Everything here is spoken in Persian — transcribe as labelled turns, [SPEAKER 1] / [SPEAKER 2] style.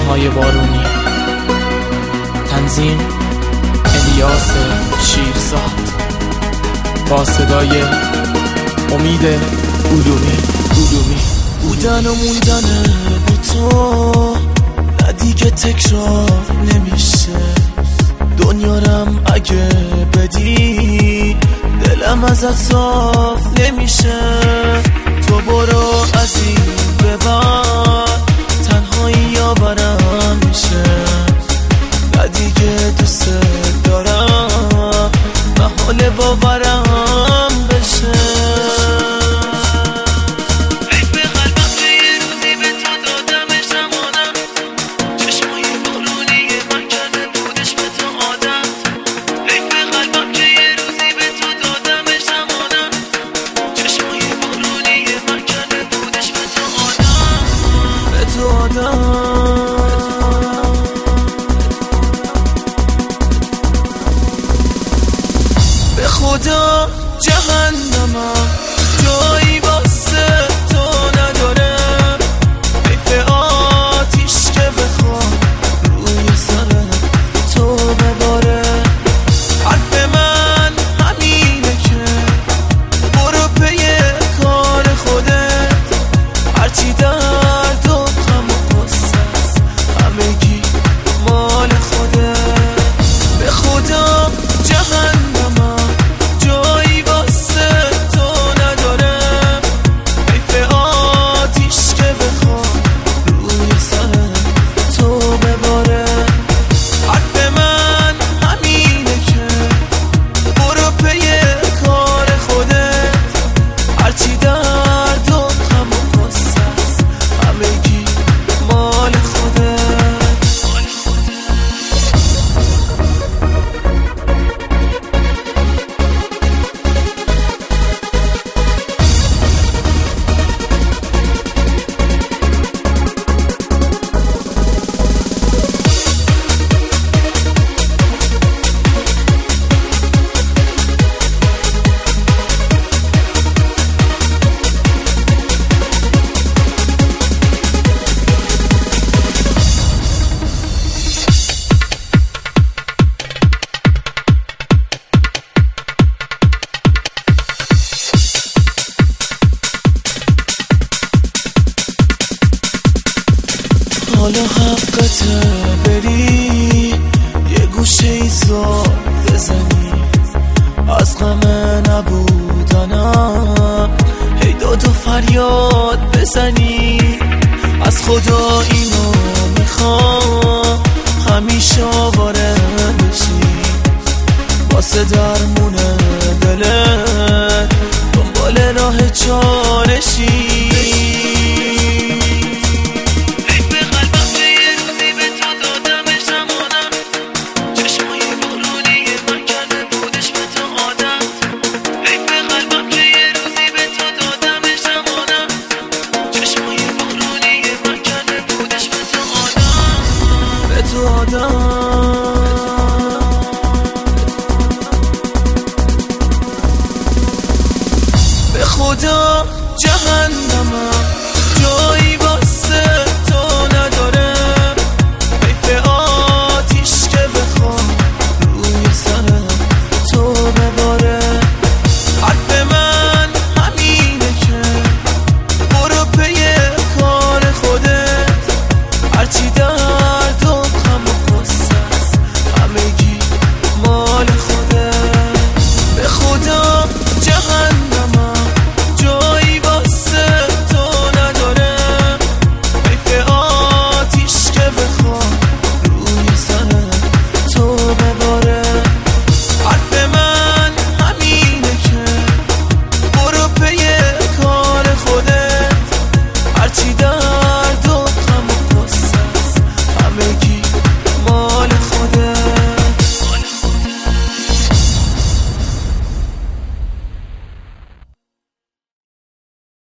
[SPEAKER 1] شبهای بارونی. تنظیم الیاس شیرزاد با صدای امید علومی.
[SPEAKER 2] بودن و موندن با تو نه دیگه تکرار نمیشه. دنیارم اگه بدی دلم ازت صاف نمیشه. تو برو از این به بعد تنهایی یاورم میشه. نه دیگه دوست دارم محال باورم بشه. به خدا جهنمم جایی واسه تو نداره. حیف آتیش که بخوام روی سر تو بباره. حرف من همینه که برو پی کار خودت. هرچی درد و غم و غصه است همگی مال خودت. به خدا جهنمم جایی واسه تو نداره. حیف آتیش که بخوام روی سر تو بباره. حرف من همینه که برو پی کار خودت. هرچی درد و غم و غصه است همگی مال خودت. حالا حقته بری یه گوشه ایزاد بزنی. از غم نبودنم هی داد و فریاد بزنی. از خدا اینو میخوام همیشه آواره بشی. واسه درمون دلت دنبال راه چارشی.